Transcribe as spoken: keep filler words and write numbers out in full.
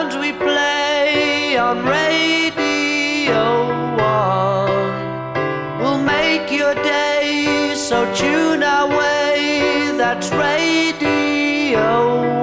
sounds we play on Radio One will make your day, so tune our way. That's Radio